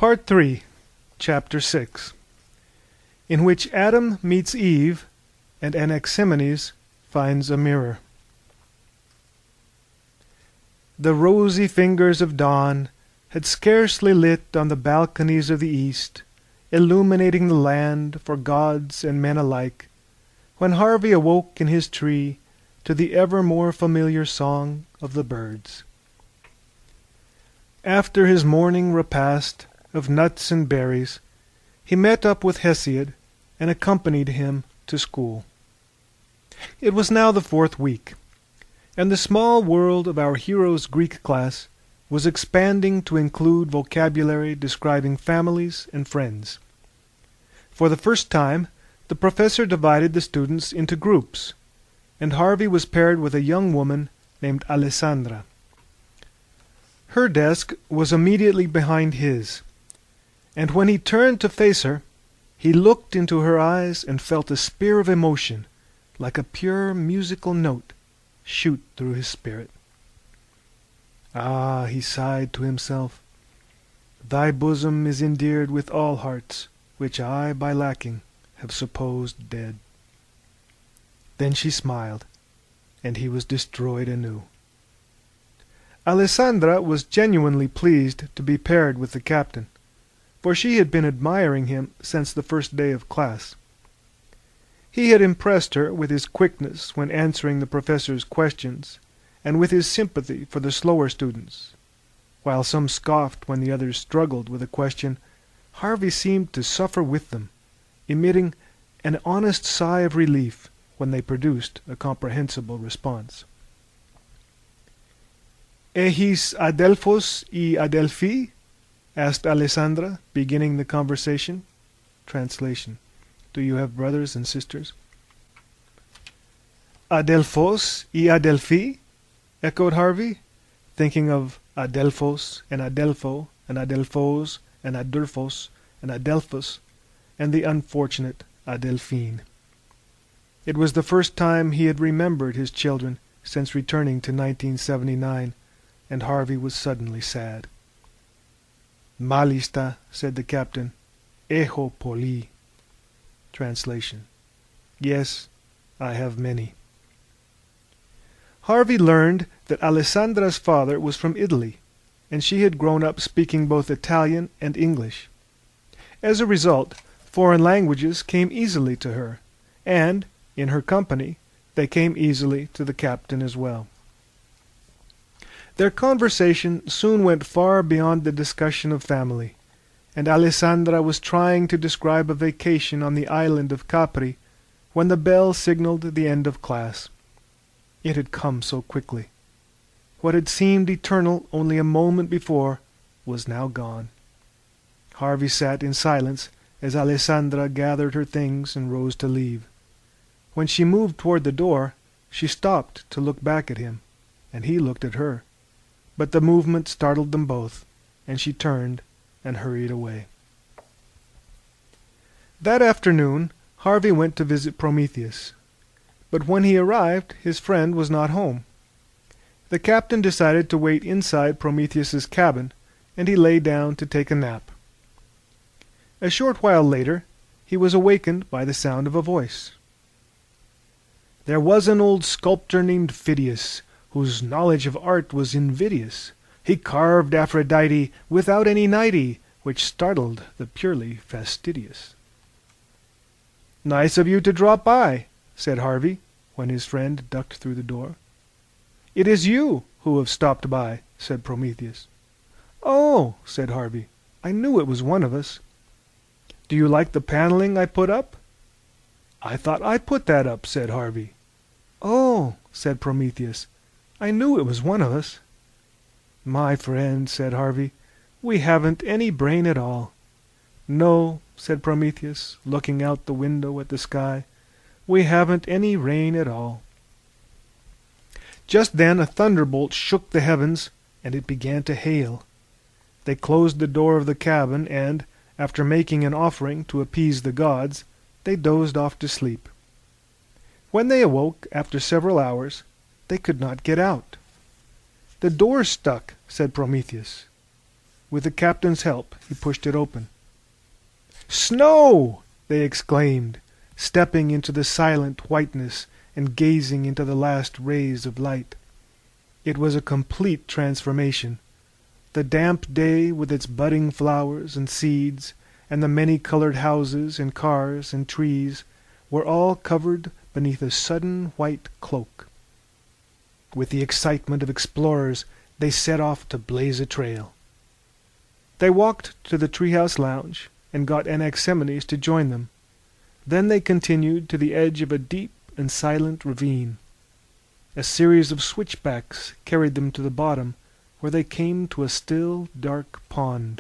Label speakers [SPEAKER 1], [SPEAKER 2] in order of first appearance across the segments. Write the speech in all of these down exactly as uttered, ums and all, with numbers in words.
[SPEAKER 1] Part three, Chapter six, in which Adam meets Eve and Anaximenes finds a mirror. The rosy fingers of dawn had scarcely lit on the balconies of the east, illuminating the land for gods and men alike, when Harvey awoke in his tree to the ever more familiar song of the birds. After his morning repast of nuts and berries, he met up with Hesiod and accompanied him to school. It was now the fourth week, and the small world of our hero's Greek class was expanding to include vocabulary describing families and friends. For the first time, the professor divided the students into groups, and Harvey was paired with a young woman named Alessandra. Her desk was immediately behind his, and when he turned to face her, he looked into her eyes and felt a spear of emotion, like a pure musical note, shoot through his spirit. Ah, he sighed to himself, thy bosom is endeared with all hearts, which I, by lacking, have supposed dead. Then she smiled, and he was destroyed anew. Alessandra was genuinely pleased to be paired with the captain, for she had been admiring him since the first day of class. He had impressed her with his quickness when answering the professor's questions, and with his sympathy for the slower students. While some scoffed when the others struggled with a question, Harvey seemed to suffer with them, emitting an honest sigh of relief when they produced a comprehensible response. "Ehis Adelphos y Adelphi?" asked Alessandra, beginning the conversation. Translation: Do you have brothers and sisters? "Adelphos y Adelphi?" echoed Harvey, thinking of Adelphos and Adelpho and Adelphos and Adolphos and Adelphus and the unfortunate Adelphine. It was the first time he had remembered his children since returning to nineteen seventy-nine, and Harvey was suddenly sad. "Malista," said the captain. "Eho poli." Translation: Yes, I have many. Harvey learned that Alessandra's father was from Italy, and she had grown up speaking both Italian and English. As a result, foreign languages came easily to her, and, in her company, they came easily to the captain as well. Their conversation soon went far beyond the discussion of family, and Alessandra was trying to describe a vacation on the island of Capri when the bell signaled the end of class. It had come so quickly. What had seemed eternal only a moment before was now gone. Harvey sat in silence as Alessandra gathered her things and rose to leave. When she moved toward the door, she stopped to look back at him, and he looked at her. But the movement startled them both, and she turned and hurried away. That afternoon Harvey went to visit Prometheus, but when he arrived his friend was not home. The captain decided to wait inside Prometheus's cabin, and he lay down to take a nap. A short while later he was awakened by the sound of a voice. "There was an old sculptor named Phidias, whose knowledge of art was invidious. He carved Aphrodite without any nighty, which startled the purely fastidious." "Nice of you to drop by," said Harvey, when his friend ducked through the door. "It is you who have stopped by," said Prometheus. "Oh," said Harvey, "I knew it was one of us." "Do you like the paneling I put up?" "I thought I put that up," said Harvey. "Oh," said Prometheus, "I knew it was one of us." "My friend," said Harvey, "we haven't any brain at all." "No," said Prometheus, looking out the window at the sky, "we haven't any rain at all." Just then a thunderbolt shook the heavens, and it began to hail. They closed the door of the cabin, and, after making an offering to appease the gods, they dozed off to sleep. When they awoke, after several hours, they could not get out. "The door's stuck," said Prometheus. With the captain's help, he pushed it open. "Snow!" they exclaimed, stepping into the silent whiteness and gazing into the last rays of light. It was a complete transformation. The damp day, with its budding flowers and seeds, and the many-colored houses and cars and trees, were all covered beneath a sudden white cloak. With the excitement of explorers, they set off to blaze a trail. They walked to the treehouse lounge and got Anaximenes to join them. Then they continued to the edge of a deep and silent ravine. A series of switchbacks carried them to the bottom, where they came to a still, dark pond.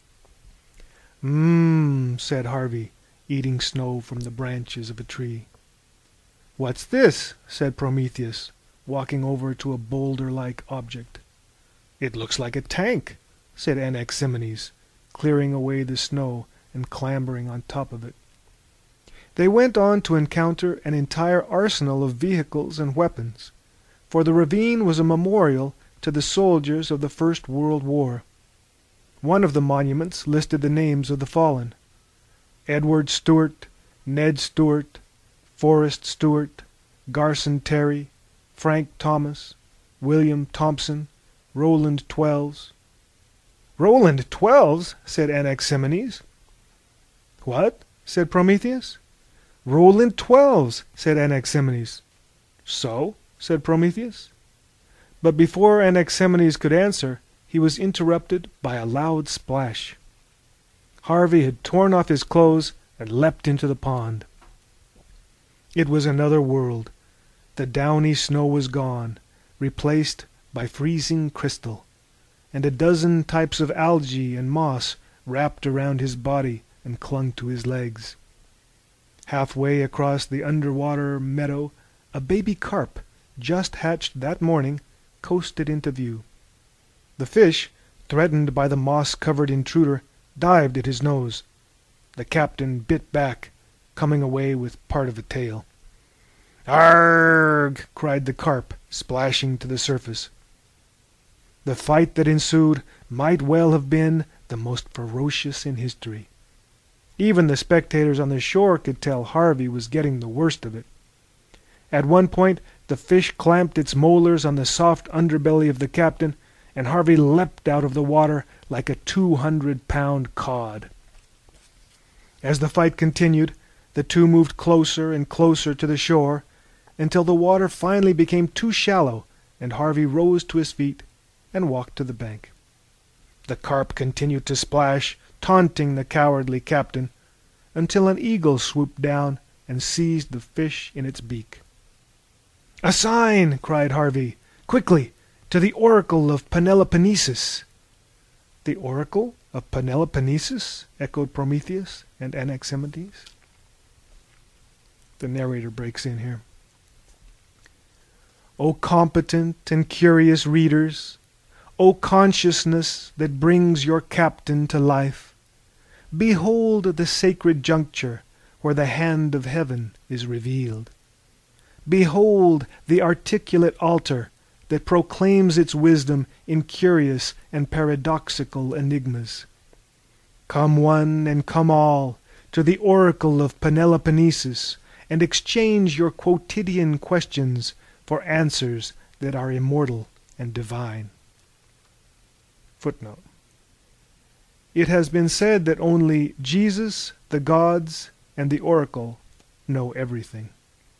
[SPEAKER 1] "Mmm," said Harvey, eating snow from the branches of a tree. "What's this?" said Prometheus, walking over to a boulder-like object. "It looks like a tank," said Anaximenes, clearing away the snow and clambering on top of it. They went on to encounter an entire arsenal of vehicles and weapons, for the ravine was a memorial to the soldiers of the First World War. One of the monuments listed the names of the fallen: Edward Stewart, Ned Stewart, Forrest Stewart, Garson Terry, Frank Thomas, William Thompson, Roland Twelves. "Roland Twelves?" said Anaximenes. "What?" said Prometheus. "Roland Twelves," said Anaximenes. "So?" said Prometheus. But before Anaximenes could answer, he was interrupted by a loud splash. Harvey had torn off his clothes and leapt into the pond. It was another world. The downy snow was gone, replaced by freezing crystal, and a dozen types of algae and moss wrapped around his body and clung to his legs. Halfway across the underwater meadow, a baby carp, just hatched that morning, coasted into view. The fish, threatened by the moss-covered intruder, dived at his nose. The captain bit back, coming away with part of a tail. "Arrgh!" cried the carp, splashing to the surface. The fight that ensued might well have been the most ferocious in history. Even the spectators on the shore could tell Harvey was getting the worst of it. At one point the fish clamped its molars on the soft underbelly of the captain, and Harvey leapt out of the water like a two-hundred-pound cod. As the fight continued, the two moved closer and closer to the shore, until the water finally became too shallow, and Harvey rose to his feet and walked to the bank. The carp continued to splash, taunting the cowardly captain, until an eagle swooped down and seized the fish in its beak. "A sign!" cried Harvey. "Quickly, to the Oracle of Peneloponnesus!" "The Oracle of Peneloponnesus?" echoed Prometheus and Anaximenes. The narrator breaks in here. "O competent and curious readers, O consciousness that brings your captain to life, behold the sacred juncture where the hand of heaven is revealed. Behold the articulate altar that proclaims its wisdom in curious and paradoxical enigmas. Come one and come all to the Oracle of Peneloponnesus, and exchange your quotidian questions for answers that are immortal and divine." Footnote. It has been said that only Jesus, the gods, and the Oracle know everything.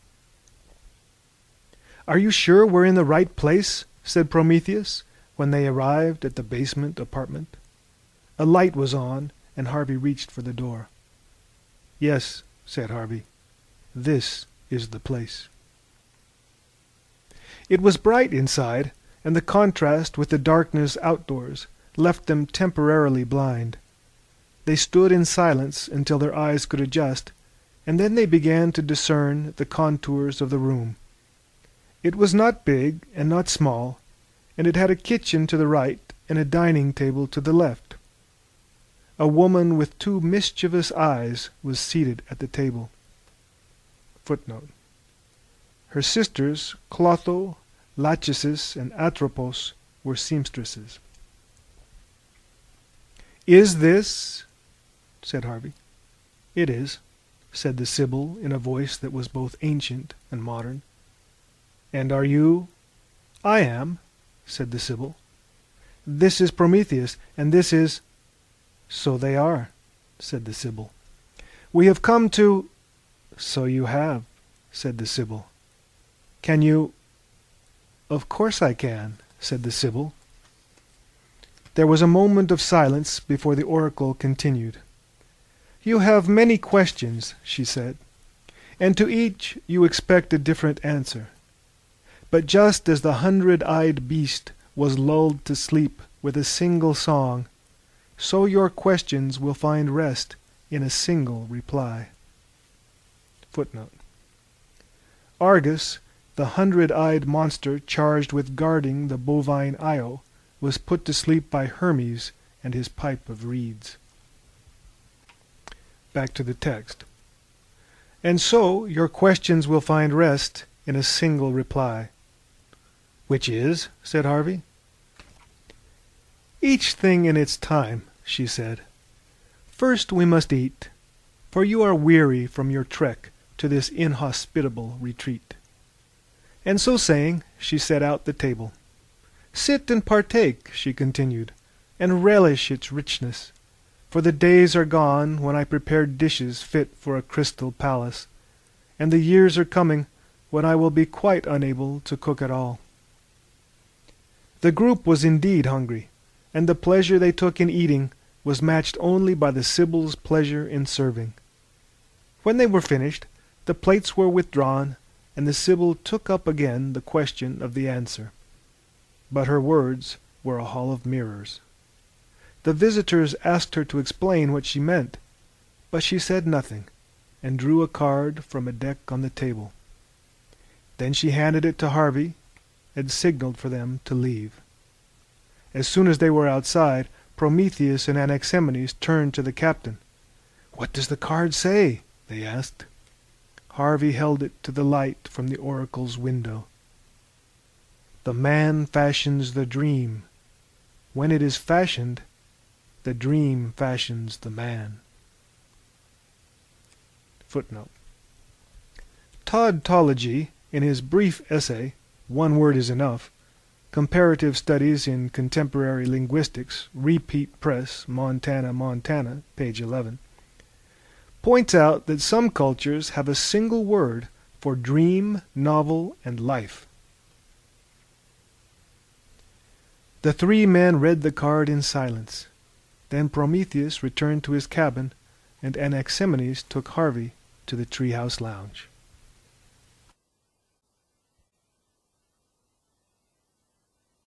[SPEAKER 1] "Are you sure we're in the right place?" said Prometheus, when they arrived at the basement apartment. A light was on, and Harvey reached for the door. "Yes," said Harvey. "This is the place." It was bright inside, and the contrast with the darkness outdoors left them temporarily blind. They stood in silence until their eyes could adjust, and then they began to discern the contours of the room. It was not big and not small, and it had a kitchen to the right and a dining table to the left. A woman with two mischievous eyes was seated at the table. Footnote. Her sisters, Clotho, Lachesis, and Atropos, were seamstresses. "Is this—" said Harvey. "It is," said the Sibyl in a voice that was both ancient and modern. "And are you—" "I am," said the Sibyl. "This is Prometheus, and this is—" "So they are," said the Sibyl. "We have come to—" "So you have," said the Sibyl. "Can you—" "Of course I can," said the Sibyl. There was a moment of silence before the oracle continued. "You have many questions," she said, "and to each you expect a different answer. But just as the hundred-eyed beast was lulled to sleep with a single song, so your questions will find rest in a single reply." Footnote. Argus, the hundred-eyed monster charged with guarding the bovine Io, was put to sleep by Hermes and his pipe of reeds. Back to the text. "And so your questions will find rest in a single reply." "Which is?" said Harvey. "Each thing in its time," she said. "First we must eat, for you are weary from your trek to this inhospitable retreat." And so saying, she set out the table. "Sit and partake," she continued, "and relish its richness, for the days are gone when I prepared dishes fit for a crystal palace, and the years are coming when I will be quite unable to cook at all." The group was indeed hungry, and the pleasure they took in eating was matched only by the Sibyl's pleasure in serving. When they were finished, the plates were withdrawn, and the Sibyl took up again the question of the answer. But her words were a hall of mirrors. The visitors asked her to explain what she meant, but she said nothing, and drew a card from a deck on the table. Then she handed it to Harvey, and signaled for them to leave. As soon as they were outside, Prometheus and Anaximenes turned to the captain. "What does the card say?" they asked. Harvey held it to the light from the oracle's window. "The man fashions the dream. When it is fashioned, the dream fashions the man." Footnote. Tautology, in his brief essay, "One Word is Enough," Comparative Studies in Contemporary Linguistics, Repeat Press, Montana, Montana, page eleven, points out that some cultures have a single word for dream, novel, and life. The three men read the card in silence. Then Prometheus returned to his cabin, and Anaximenes took Harvey to the treehouse lounge.